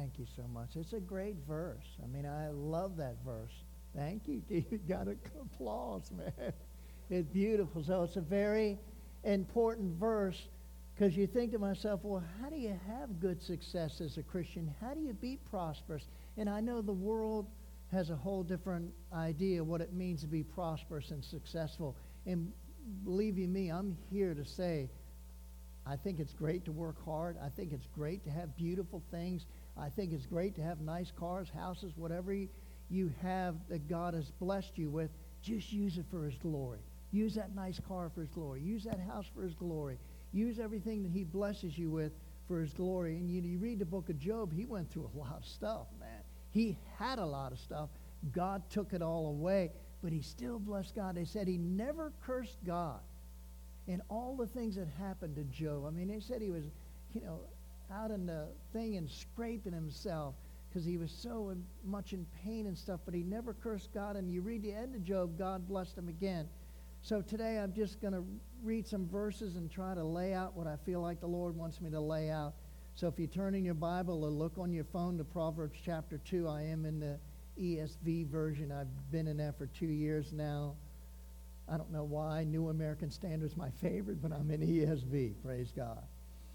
Thank you so much. It's a great verse. I mean, I love that verse. Thank you. You got applause, man. It's beautiful. So it's a very important verse because you think to myself, well, how do you have good success as a Christian? How do you be prosperous? And I know the world has a whole different idea what it means to be prosperous and successful. And believe you me, I'm here to say, I think it's great to work hard. I think it's great to have beautiful things. I think it's great to have nice cars, houses, whatever you have that God has blessed you with. Just use it for His glory. Use that nice car for His glory. Use that house for His glory. Use everything that He blesses you with for His glory. And you read the book of Job, he went through a lot of stuff, man. He had a lot of stuff. God took it all away, but he still blessed God. They said he never cursed God. And all the things that happened to Job, I mean, they said he was, out in the thing and scraping himself because he was so much in pain and stuff, but he never cursed God. And you read the end of Job, God blessed him again. So today I'm just going to read some verses and try to lay out what I feel like the Lord wants me to lay out. So if you turn in your Bible or look on your phone to Proverbs chapter 2, I am in the ESV version. I've been in that for 2 years now. I don't know why. New American Standard is my favorite, but I'm in ESV. Praise God.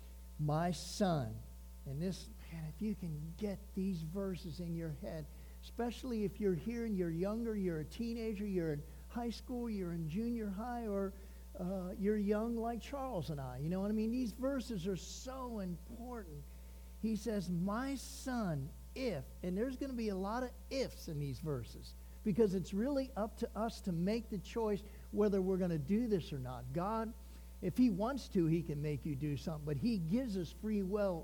My son, and this, man, if you can get these verses in your head, especially if you're here and you're younger, you're a teenager, you're in high school, you're in junior high, or you're young like Charles and I. You know what I mean? These verses are so important. He says, my son, if, and there's going to be a lot of ifs in these verses because it's really up to us to make the choice whether we're going to do this or not. God, if he wants to, he can make you do something, but he gives us free will,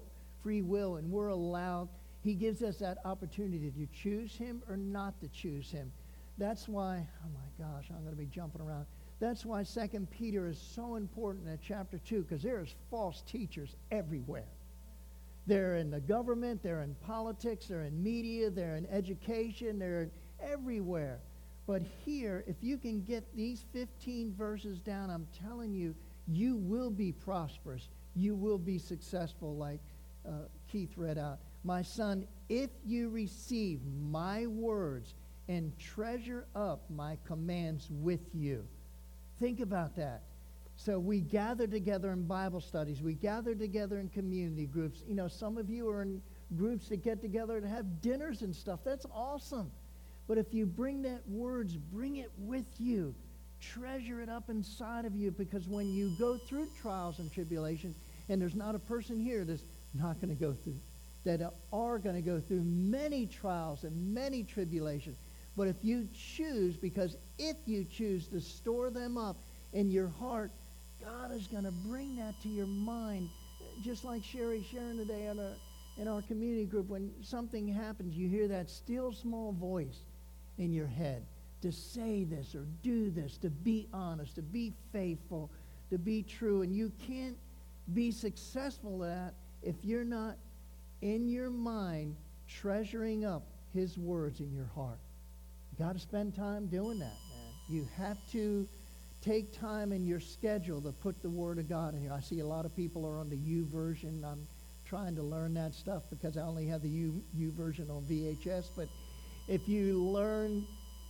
and we're allowed. He gives us that opportunity to choose him or not to choose him. That's why, oh my gosh, I'm going to be jumping around. That's why 2 Peter is so important in chapter 2, because there's false teachers everywhere. They're in the government, they're in politics, they're in media, they're in education, they're everywhere. But here, if you can get these 15 verses down, I'm telling you, you will be prosperous. You will be successful, like Keith read out. My son, if you receive my words and treasure up my commands with you. Think about that. So we gather together in Bible studies. We gather together in community groups. You know, some of you are in groups that get together to have dinners and stuff. That's awesome. But if you bring that words, bring it with you. Treasure it up inside of you, because when you go through trials and tribulations, and there's not a person here that's not going to go through, that are going to go through many trials and many tribulations. But if you choose, because if you choose to store them up in your heart, God is going to bring that to your mind. Just like Sherry sharing today in our community group, when something happens, you hear that still small voice in your head to say this or do this, to be honest, to be faithful, to be true. And you can't be successful at that if you're not in your mind treasuring up his words in your heart. You got to spend time doing that, man. You have to take time in your schedule to put the Word of God in here. I see a lot of people are on the U version. I'm trying to learn that stuff because I only have the U version on VHS. But if you learn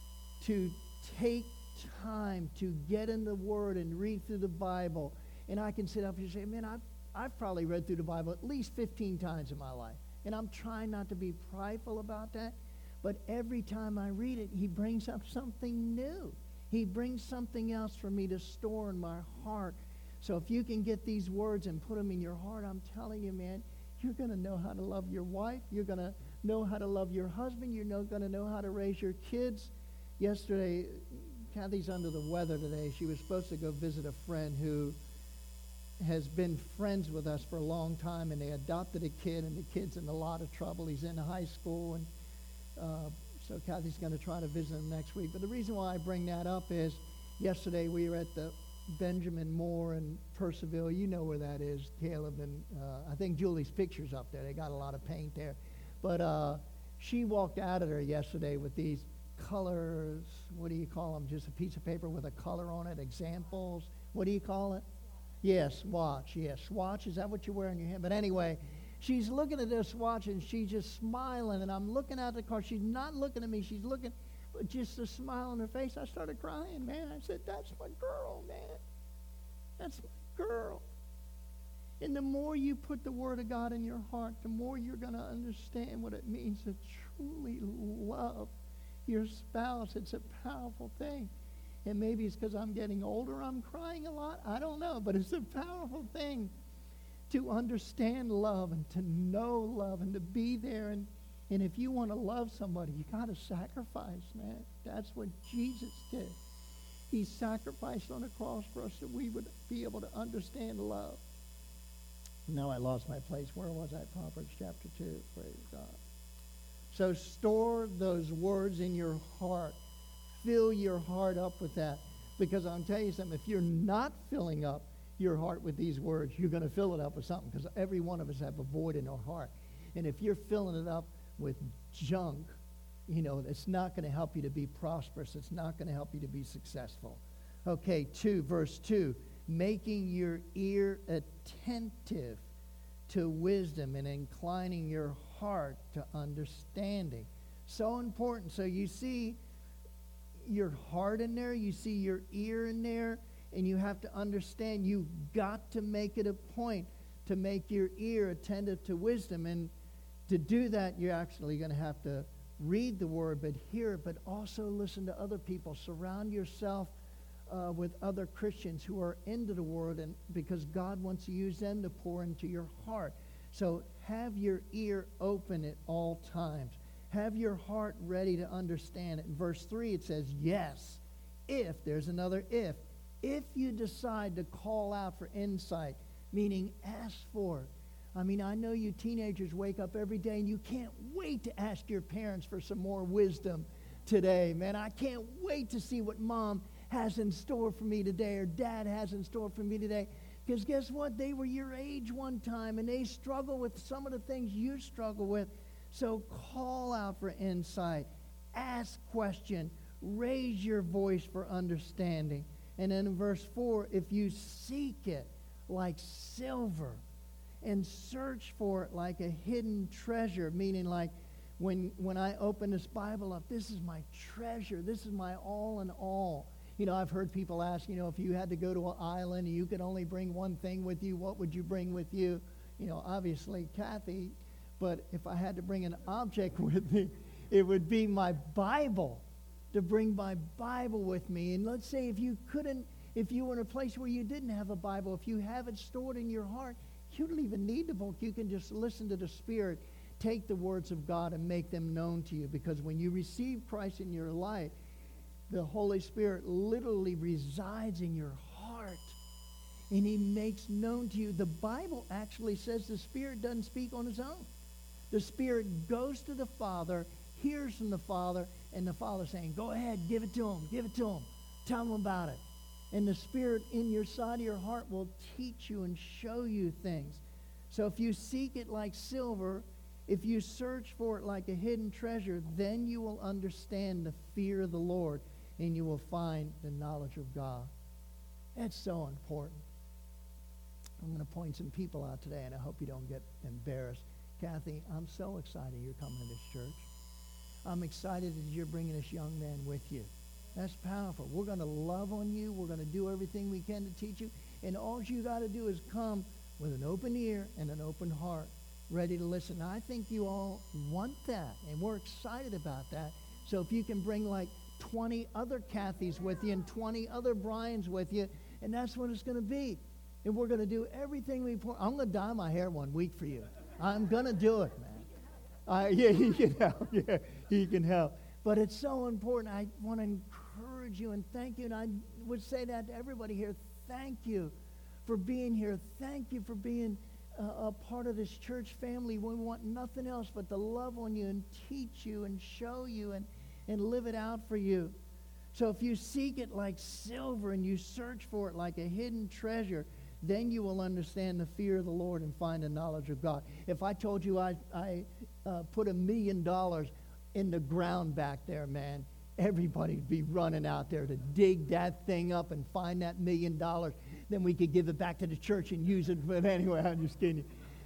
to take time to get in the Word and read through the Bible, and I can sit up and say, man, I've probably read through the Bible at least 15 times in my life. And I'm trying not to be prideful about that. But every time I read it, he brings up something new. He brings something else for me to store in my heart. So if you can get these words and put them in your heart, I'm telling you, man, you're going to know how to love your wife. You're going to know how to love your husband. You're going to know how to raise your kids. Yesterday, Kathy's under the weather today. She was supposed to go visit a friend who has been friends with us for a long time, and they adopted a kid, and the kid's in a lot of trouble. He's in high school, and so Kathy's going to try to visit him next week. But the reason why I bring that up is yesterday we were at the Benjamin Moore in Percival. You know where that is, Caleb, and I think Julie's picture's up there. They got a lot of paint there. But she walked out of there yesterday with these colors. What do you call them? Just a piece of paper with a color on it, examples. What do you call it? Yes, swatch. Yes, swatch. Is that what you wear on your hand? But anyway, She's looking at this watch, and she's just smiling, and I'm looking at the car. She's not looking at me. She's looking, but just a smile on her face. I started crying, man. I said, that's my girl, man. That's my girl. And the more you put the Word of God in your heart, the more you're going to understand what it means to truly love your spouse. It's a powerful thing. And maybe it's because I'm getting older, I'm crying a lot. I don't know, but it's a powerful thing to understand love and to know love and to be there. And if you want to love somebody, you got to sacrifice, man. That's what Jesus did. He sacrificed on the cross for us so we would be able to understand love. Now I lost my place. Where was I? Proverbs chapter 2. Praise God. So store those words in your heart. Fill your heart up with that. Because I'll tell you something, if you're not filling up your heart with these words, you're going to fill it up with something, because every one of us have a void in our heart. And if you're filling it up with junk, it's not going to help you to be prosperous. It's not going to help you to be successful. Okay, verse 2, making your ear attentive to wisdom and inclining your heart to understanding. So important. So you see your heart in there, you see your ear in there, and you have to understand you've got to make it a point to make your ear attentive to wisdom. And to do that, you're actually going to have to read the Word, but hear it, but also listen to other people. Surround yourself with other Christians who are into the Word, and because God wants to use them to pour into your heart. So have your ear open at all times. Have your heart ready to understand it. In verse 3, it says, yes, there's another if you decide to call out for insight, meaning ask for it. I mean, I know you teenagers wake up every day and you can't wait to ask your parents for some more wisdom today. Man, I can't wait to see what Mom has in store for me today or Dad has in store for me today. Because guess what? They were your age one time and they struggle with some of the things you struggle with. So call out for insight, ask question, raise your voice for understanding. And then in verse 4, if you seek it like silver and search for it like a hidden treasure, meaning like when I open this Bible up, this is my treasure, this is my all in all. I've heard people ask, if you had to go to an island and you could only bring one thing with you, what would you bring with you? Obviously Kathy. But if I had to bring an object with me, it would be my Bible, to bring my Bible with me. And let's say if you were in a place where you didn't have a Bible, if you have it stored in your heart, you don't even need the book. You can just listen to the Spirit, take the words of God and make them known to you. Because when you receive Christ in your life, the Holy Spirit literally resides in your heart. And He makes known to you. The Bible actually says the Spirit doesn't speak on His own. The Spirit goes to the Father, hears from the Father, and the Father saying, go ahead, give it to him, tell him about it. And the Spirit in your side of your heart will teach you and show you things. So if you seek it like silver, if you search for it like a hidden treasure, then you will understand the fear of the Lord, and you will find the knowledge of God. That's so important. I'm going to point some people out today, and I hope you don't get embarrassed. Kathy, I'm so excited you're coming to this church. I'm excited that you're bringing this young man with you. That's powerful. We're going to love on you. We're going to do everything we can to teach you. And all you got to do is come with an open ear and an open heart, ready to listen. Now, I think you all want that, and we're excited about that. So if you can bring like 20 other Kathys with you and 20 other Brians with you, and that's what it's going to be. And we're going to do everything we can. I'm going to dye my hair 1 week for you. I'm going to do it, man. Yeah, he can help. Yeah, he can help. But it's so important. I want to encourage you and thank you. And I would say that to everybody here. Thank you for being here. Thank you for being a part of this church family. We want nothing else but to love on you and teach you and show you and live it out for you. So if you seek it like silver and you search for it like a hidden treasure, then you will understand the fear of the Lord and find the knowledge of God. If I told you I put $1 million in the ground back there, man, everybody would be running out there to dig that thing up and find that $1 million. Then we could give it back to the church and use it. But anyway, I'm just kidding you.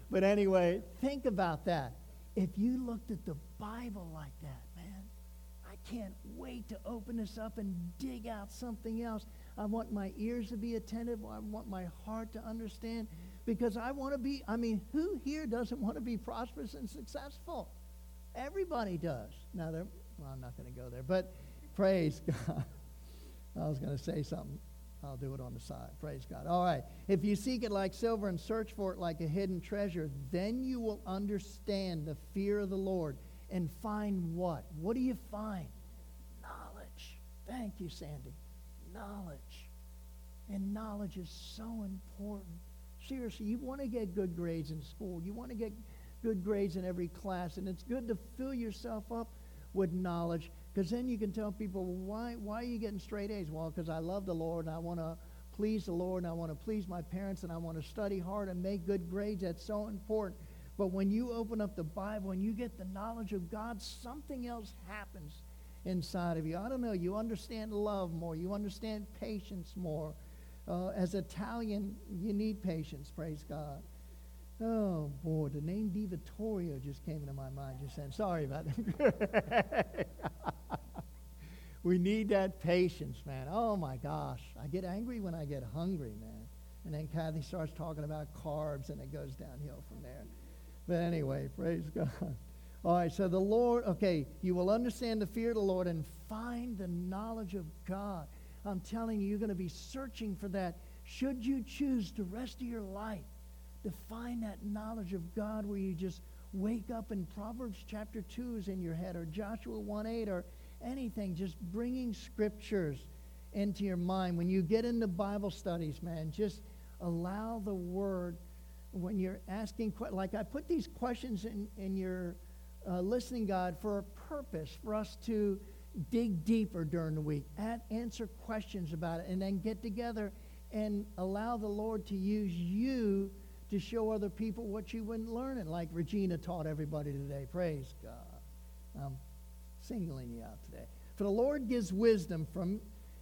But anyway, think about that. If you looked at the Bible like that, man, I can't wait to open this up and dig out something else. I want my ears to be attentive. I want my heart to understand, because I want to be, who here doesn't want to be prosperous and successful? Everybody does. Now, I'm not going to go there, but praise God. I was going to say something. I'll do it on the side. Praise God. All right. If you seek it like silver and search for it like a hidden treasure, then you will understand the fear of the Lord and find what? What do you find? Knowledge. Thank you, Sandy. Knowledge. And knowledge is so important. Seriously, you want to get good grades in school. You want to get good grades in every class. And it's good to fill yourself up with knowledge, because then you can tell people, why are you getting straight A's? Well, because I love the Lord, and I want to please the Lord, and I want to please my parents, and I want to study hard and make good grades. That's so important. But when you open up the Bible and you get the knowledge of God, something else happens inside of you. I don't know. You understand love more. You understand patience more. As Italian, you need patience, praise God. Oh, boy, the name Di Vittorio just came into my mind just then. Sorry about that. We need that patience, man. Oh, my gosh. I get angry when I get hungry, man. And then Kathy starts talking about carbs, and it goes downhill from there. But anyway, praise God. All right, so the Lord, you will understand the fear of the Lord and find the knowledge of God. I'm telling you, you're going to be searching for that. Should you choose the rest of your life to find that knowledge of God, where you just wake up and Proverbs chapter 2 is in your head, or Joshua 1:8, or anything, just bringing scriptures into your mind. When you get into Bible studies, man, just allow the Word, when you're asking, like I put these questions in your listening guide for a purpose, for us to dig deeper during the week, answer questions about it, and then get together and allow the Lord to use you to show other people what you wouldn't learn it, like Regina taught everybody today. Praise God. I'm singling you out today. For the Lord gives wisdom from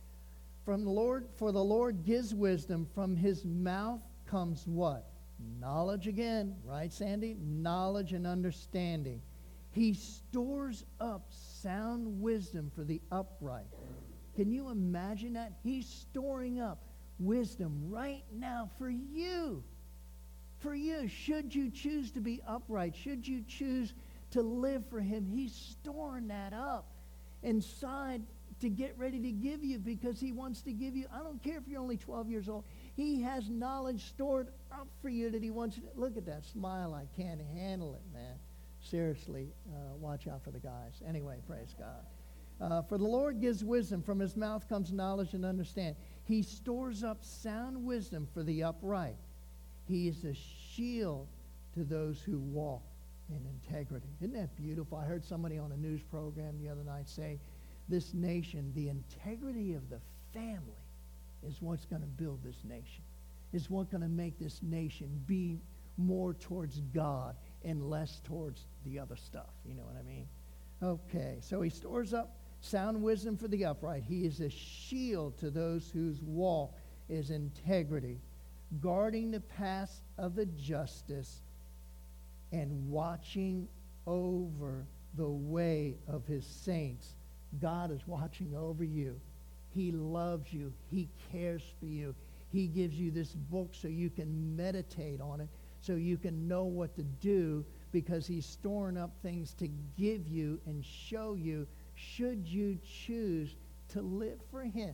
the Lord. For the Lord gives wisdom. From his mouth comes what? Knowledge again. Right, Sandy? Knowledge and understanding. He stores up sound wisdom for the upright. Can you imagine that? He's storing up wisdom right now for you. For you, should you choose to be upright, should you choose to live for him, he's storing that up inside to get ready to give you, because he wants to give you. I don't care if you're only 12 years old. He has knowledge stored up for you that he wants you to. Look at that smile. I can't handle it, man. Seriously, watch out for the guys. Anyway, praise God. For the Lord gives wisdom. From his mouth comes knowledge and understanding. He stores up sound wisdom for the upright. He is a shield to those who walk in integrity. Isn't that beautiful? I heard somebody on a news program the other night say, this nation, the integrity of the family is what's going to build this nation. Is what's going to make this nation be more towards God and less towards the other stuff. You know what I mean? Okay, so he stores up sound wisdom for the upright. He is a shield to those whose walk is integrity, guarding the paths of the justice and watching over the way of his saints. God is watching over you. He loves you. He cares for you. He gives you this book so you can meditate on it, so you can know what to do, because he's storing up things to give you and show you, should you choose to live for him.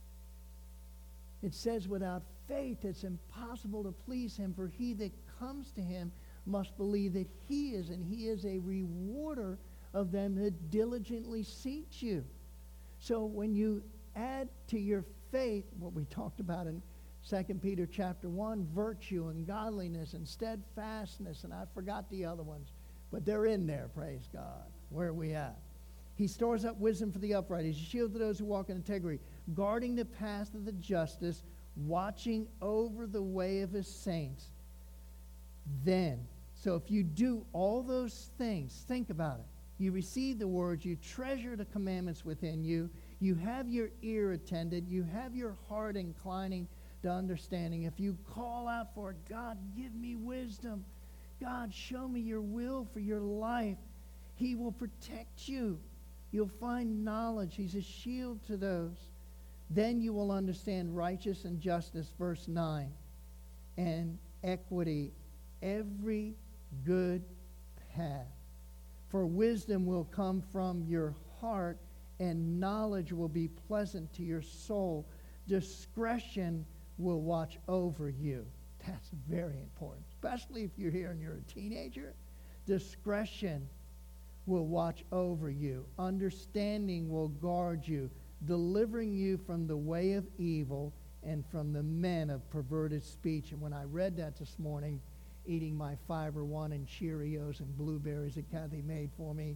It says, without faith it's impossible to please him, for he that comes to him must believe that he is, and he is a rewarder of them that diligently seek you. So when you add to your faith what we talked about in 2 Peter chapter 1, virtue and godliness and steadfastness, and I forgot the other ones, but they're in there, praise God. Where are we at? He stores up wisdom for the upright. He's a shield to those who walk in integrity, guarding the path of the justice, watching over the way of his saints. Then, so if you do all those things, think about it. You receive the words, you treasure the commandments within you, you have your ear attended, you have your heart inclining to understanding. If you call out for it, God, give me wisdom, God, show me your will for your life. He will protect you. You'll find knowledge. He's a shield to those. Then you will understand righteousness and justice, verse 9, and equity, every good path. For wisdom will come from your heart, and knowledge will be pleasant to your soul. Discretion will watch over you. That's very important, especially if you're here and you're a teenager. Discretion will watch over you. Understanding will guard you, delivering you from the way of evil and from the men of perverted speech. And when I read that this morning, eating my Fiber One and Cheerios and blueberries that Kathy made for me,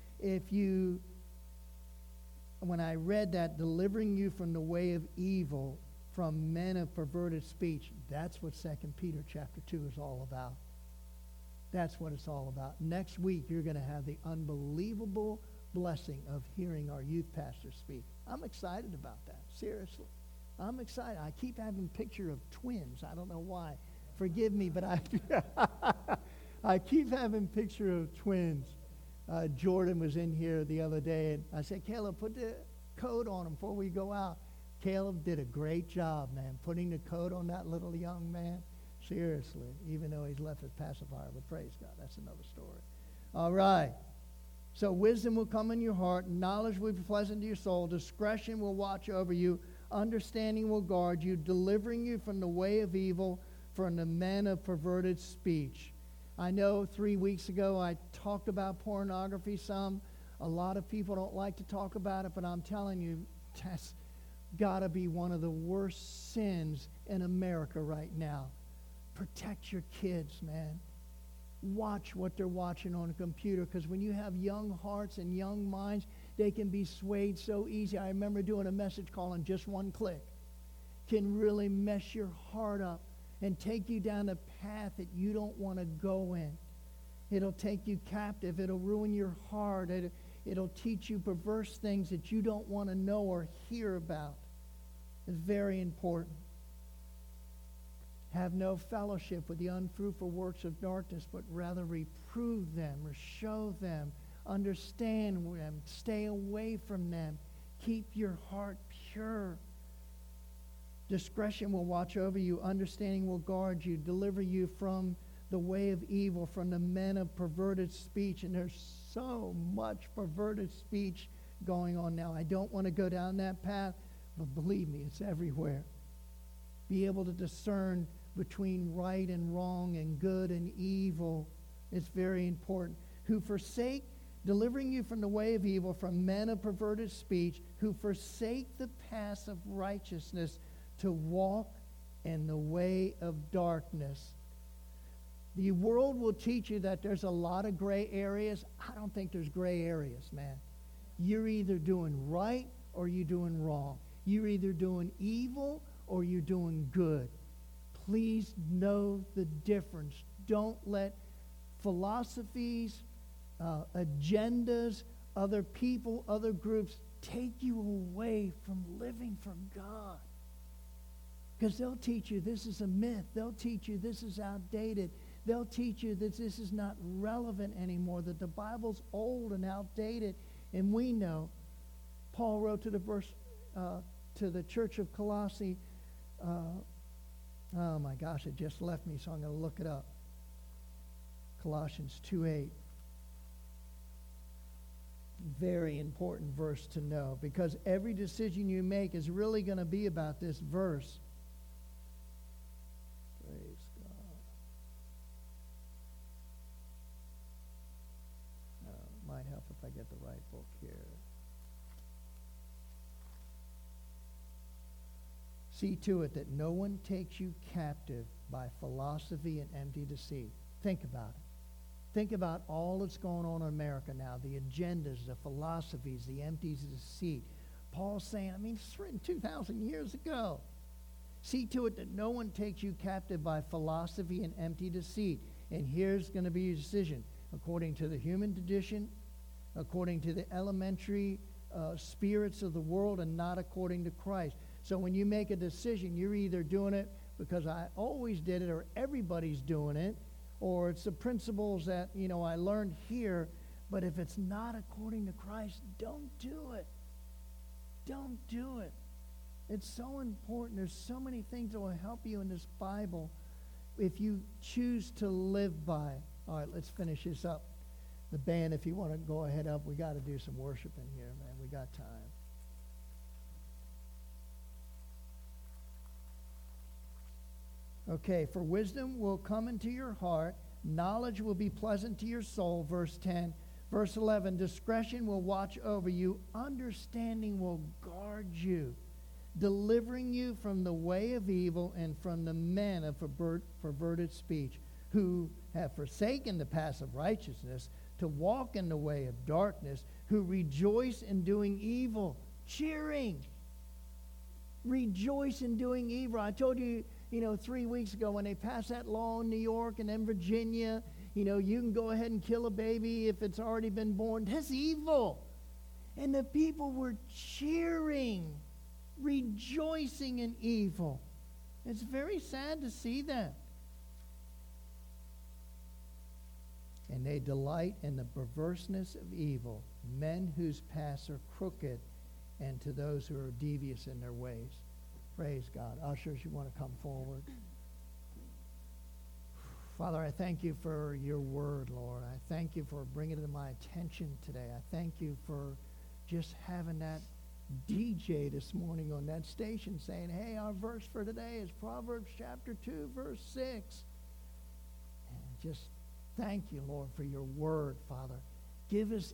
when I read that, delivering you from the way of evil, from men of perverted speech, that's what 2 Peter chapter 2 is all about. That's what it's all about. Next week, you're going to have the unbelievable blessing of hearing our youth pastor speak. I'm excited about that, seriously. I'm excited. I keep having a picture of twins. I don't know why. Forgive me, but I keep having a picture of twins. Jordan was in here the other day, and I said, Caleb, put the coat on him before we go out. Caleb did a great job, man, putting the coat on that little young man. Seriously, even though he's left his pacifier, but praise God, that's another story. All right. So wisdom will come in your heart, knowledge will be pleasant to your soul, discretion will watch over you, understanding will guard you, delivering you from the way of evil, from the men of perverted speech. I know 3 weeks ago I talked about pornography some. A lot of people don't like to talk about it, but I'm telling you, that's got to be one of the worst sins in America right now. Protect your kids, man. Watch what they're watching on a computer, because when you have young hearts and young minds, they can be swayed so easy. I remember doing a message call on just one click. Can really mess your heart up and take you down a path that you don't want to go in. It'll take you captive. It'll ruin your heart. It'll teach you perverse things that you don't want to know or hear about. It's very important. Have no fellowship with the unfruitful works of darkness, but rather reprove them or show them, understand them, stay away from them. Keep your heart pure. Discretion will watch over you. Understanding will guard you, deliver you from the way of evil, from the men of perverted speech. And there's so much perverted speech going on now. I don't want to go down that path, but believe me, it's everywhere. Be able to discern between right and wrong and good and evil. It's very important. Who forsake, delivering you from the way of evil, from men of perverted speech, who forsake the paths of righteousness, to walk in the way of darkness. The world will teach you that there's a lot of gray areas. I don't think there's gray areas, man. You're either doing right or you're doing wrong. You're either doing evil or you're doing good. Please know the difference. Don't let philosophies, agendas, other people, other groups take you away from living for God. Because they'll teach you this is a myth. They'll teach you this is outdated. They'll teach you that this is not relevant anymore, that the Bible's old and outdated. And we know, Paul wrote to the church of Colossae, oh my gosh, it just left me, so I'm going to look it up. Colossians 2:8. Very important verse to know, because every decision you make is really going to be about this verse. Praise God. Might help if I get the right book here. See to it that no one takes you captive by philosophy and empty deceit. Think about it. Think about all that's going on in America now, the agendas, the philosophies, the empty deceit. Paul's saying, it's written 2,000 years ago. See to it that no one takes you captive by philosophy and empty deceit. And here's going to be your decision. According to the human tradition, according to the elementary spirits of the world, and not according to Christ. So when you make a decision, you're either doing it because I always did it or everybody's doing it, or it's the principles that, I learned here. But if it's not according to Christ, don't do it. Don't do it. It's so important. There's so many things that will help you in this Bible if you choose to live by. All right, let's finish this up. The band, if you want to go ahead up, we got to do some worship in here, man. We got time. Okay, for wisdom will come into your heart, knowledge will be pleasant to your soul, verse 10. Verse 11, discretion will watch over you, understanding will guard you, delivering you from the way of evil and from the men of perverted speech, who have forsaken the paths of righteousness to walk in the way of darkness, who rejoice in doing evil, cheering. Rejoice in doing evil. I told you, 3 weeks ago when they passed that law in New York and then Virginia, you can go ahead and kill a baby if it's already been born. That's evil. And the people were cheering, rejoicing in evil. It's very sad to see that. And they delight in the perverseness of evil, men whose paths are crooked, and to those who are devious in their ways. Praise God. Ushers, you want to come forward? Father, I thank you for your word, Lord. I thank you for bringing it to my attention today. I thank you for just having that DJ this morning on that station saying, hey, our verse for today is Proverbs chapter 2, verse 6. And just thank you, Lord, for your word, Father. Give us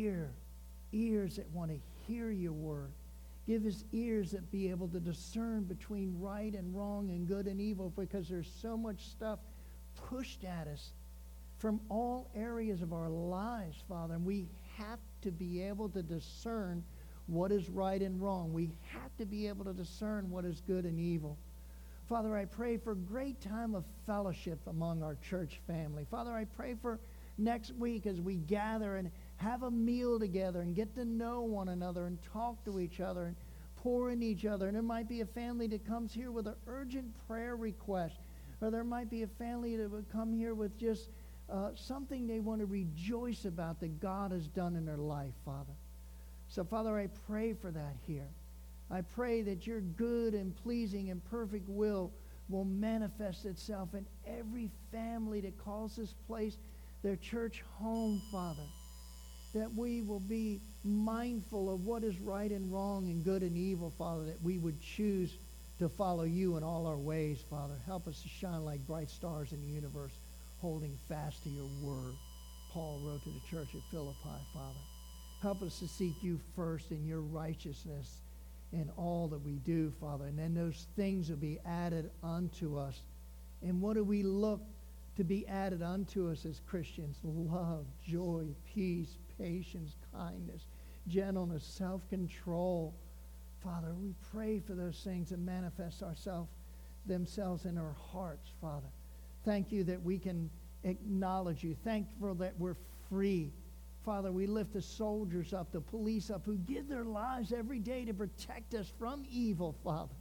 ears that want to hear your word. Give us ears that be able to discern between right and wrong and good and evil, because there's so much stuff pushed at us from all areas of our lives, Father. And we have to be able to discern what is right and wrong. We have to be able to discern what is good and evil. Father, I pray for a great time of fellowship among our church family. Father, I pray for next week as we gather and have a meal together and get to know one another and talk to each other and pour in each other. And there might be a family that comes here with an urgent prayer request, or there might be a family that would come here with just something they want to rejoice about that God has done in their life, Father. So, Father, I pray for that here. I pray that your good and pleasing and perfect will manifest itself in every family that calls this place their church home, Father. That we will be mindful of what is right and wrong and good and evil, Father, that we would choose to follow you in all our ways, Father. Help us to shine like bright stars in the universe, holding fast to your word. Paul wrote to the church at Philippi, Father. Help us to seek you first in your righteousness in all that we do, Father. And then those things will be added unto us. And what do we look to be added unto us as Christians? Love, joy, peace, patience, kindness, gentleness, self-control. Father, we pray for those things that manifest themselves in our hearts, Father. Thank you that we can acknowledge you. Thank you that we're free. Father, we lift the soldiers up, the police up, who give their lives every day to protect us from evil, Father.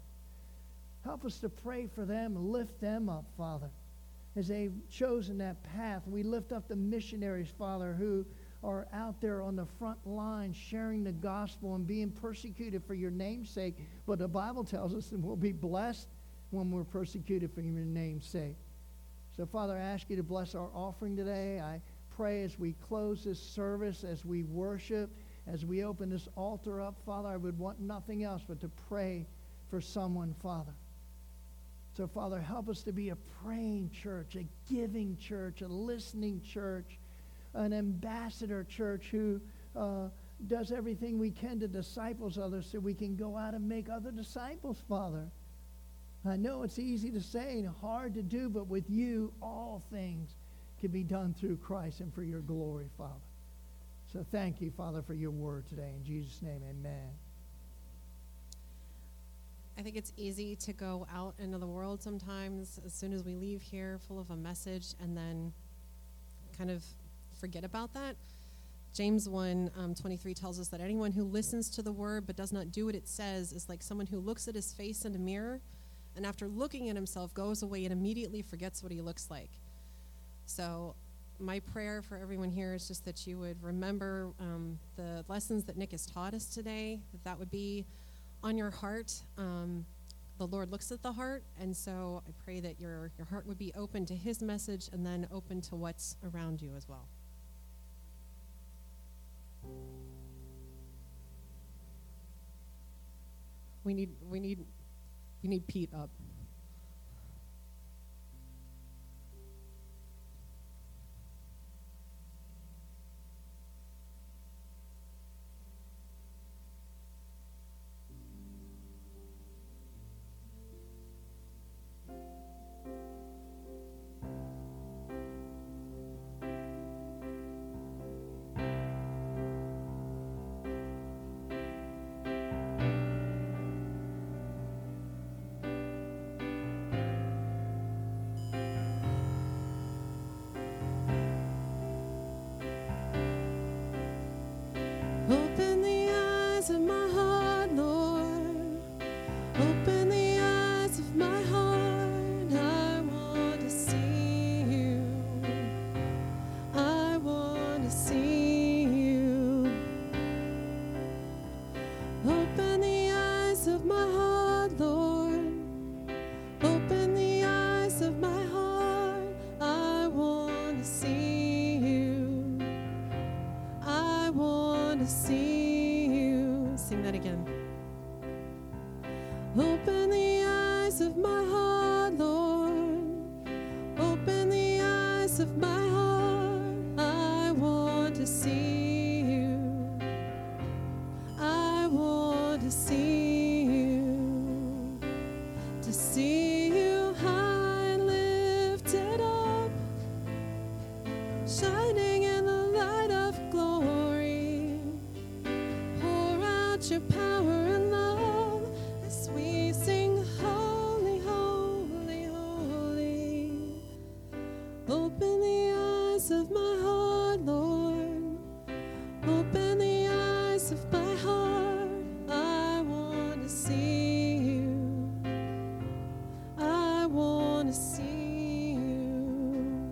Help us to pray for them and lift them up, Father, as they've chosen that path. We lift up the missionaries, Father, who are out there on the front line sharing the gospel and being persecuted for your name's sake. But the Bible tells us that we'll be blessed when we're persecuted for your name's sake. So, Father, I ask you to bless our offering today. I pray as we close this service, as we worship, as we open this altar up, Father, I would want nothing else but to pray for someone, Father. So, Father, help us to be a praying church, a giving church, a listening church, an ambassador church who does everything we can to disciple others so we can go out and make other disciples, Father. I know it's easy to say and hard to do, but with you, all things can be done through Christ and for your glory, Father. So thank you, Father, for your word today. In Jesus' name, amen. I think it's easy to go out into the world sometimes as soon as we leave here full of a message and then kind of forget about that. James 1:23 tells us that anyone who listens to the word but does not do what it says is like someone who looks at his face in a mirror and after looking at himself goes away and immediately forgets what he looks like. So my prayer for everyone here is just that you would remember the lessons that Nick has taught us today, that would be on your heart. The Lord looks at the heart, and so I pray that your heart would be open to his message and then open to what's around you as well. You need Pete up. Open the eyes of my heart, Lord. Open the eyes of my heart. I want to see you. I want to see you. Open the eyes of my heart, Lord. Open the eyes of my heart. I want to see you. I want to see you. Sing that again. Open the eyes of my heart, Lord. Open the eyes of my heart. I want to see you. I want to see you. To see you high and lifted up, shining in the light of glory. Pour out your power and love as we sing holy, holy, holy. Open the eyes of my heart, Lord. Open the eyes of my heart. I want to see you. I want to see you.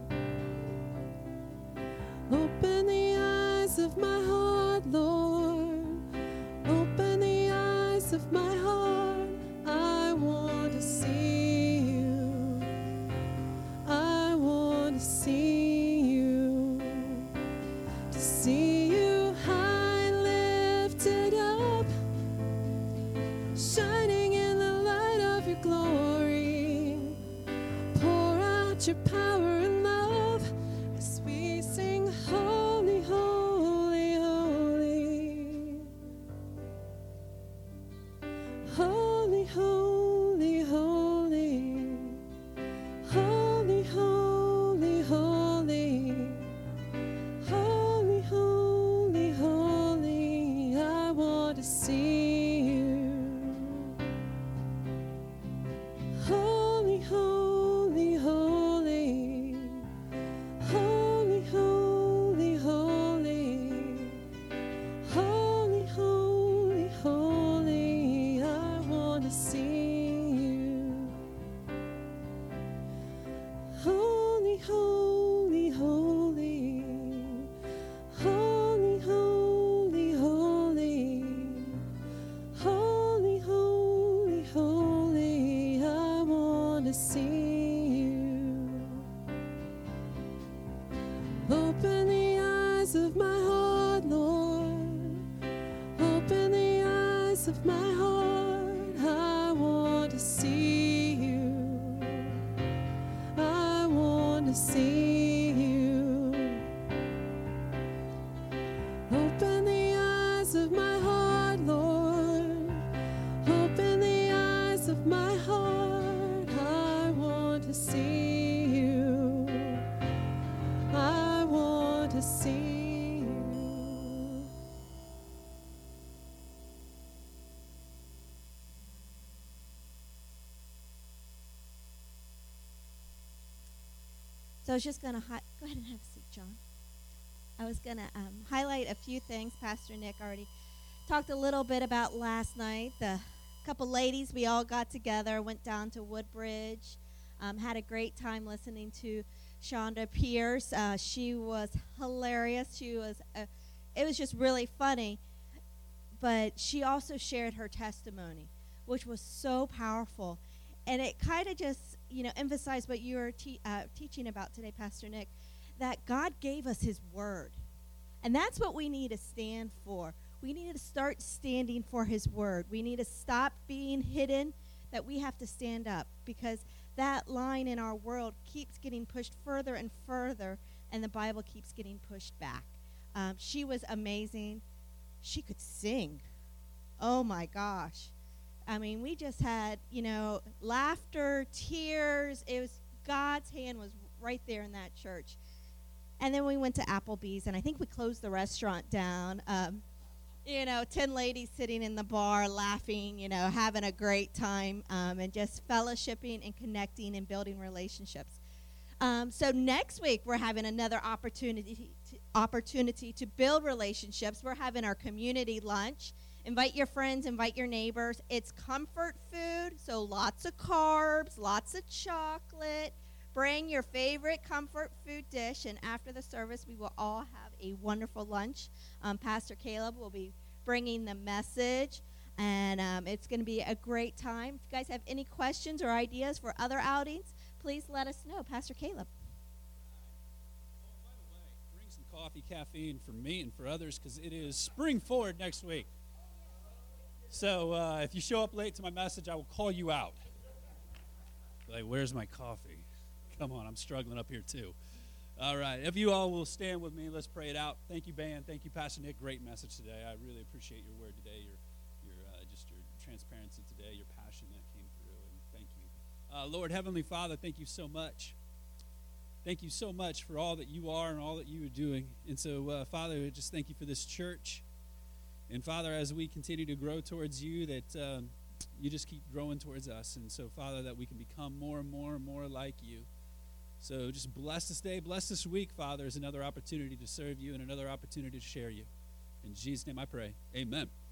Open the eyes of my heart, Lord. Open the eyes of my heart. I want to see you. I want to see you. To see you high and lifted up, shining in the light of your glory. Pour out your power and love as we sing holy, holy, holy. Holy, holy, holy. Holy, holy, holy. Holy, holy, holy. I want to see you. Holy, holy, holy. Holy, holy, holy. Holy, holy, holy. I want to see you. Holy, holy, holy. Holy, holy, holy. Holy, holy, holy. I want to see you. Open the eyes of my heart, Lord. Open the eyes of my heart. I want to see you. I want to see you. Open the eyes of my heart, Lord. Open the eyes of my heart. I want to see you. I want to see you. So I was just going to go ahead and have a seat, John. I was going to highlight a few things. Pastor Nick already talked a little bit about last night. The couple ladies, we all got together, went down to Woodbridge, had a great time listening to Shonda Pierce. She was hilarious. It was just really funny. But she also shared her testimony, which was so powerful. And it kind of just, emphasized what you were teaching about today, Pastor Nick, that God gave us his word. And that's what we need to stand for. We need to start standing for his word. We need to stop being hidden, that we have to stand up, because that line in our world keeps getting pushed further and further, and the Bible keeps getting pushed back. She was amazing. She could sing. Oh, my gosh. I mean, we just had, laughter, tears. It was, God's hand was right there in that church. And then we went to Applebee's, and I think we closed the restaurant down. 10 ladies sitting in the bar laughing, having a great time, and just fellowshipping and connecting and building relationships. So next week, we're having another opportunity to build relationships. We're having our community lunch. Invite your friends, invite your neighbors. It's comfort food, so lots of carbs, lots of chocolate. Bring your favorite comfort food dish, and after the service, we will all have a wonderful lunch. Pastor Caleb will be bringing the message, and it's going to be a great time. If you guys have any questions or ideas for other outings, please let us know. Pastor Caleb. By the way, bring some coffee, caffeine for me and for others, because it is Spring Forward next week. So if you show up late to my message, I will call you out. Like, where's my coffee? Come on, I'm struggling up here too. All right, if you all will stand with me, let's pray it out. Thank you, band. Thank you, Pastor Nick. Great message today. I really appreciate your word today, your transparency today, your passion that came through, and thank you. Lord, Heavenly Father, thank you so much. Thank you so much for all that you are and all that you are doing. And so, Father, I just thank you for this church. And, Father, as we continue to grow towards you, that you just keep growing towards us. And so, Father, that we can become more and more and more like you. So just bless this day, bless this week, Father, as another opportunity to serve you and another opportunity to share you. In Jesus' name I pray. Amen.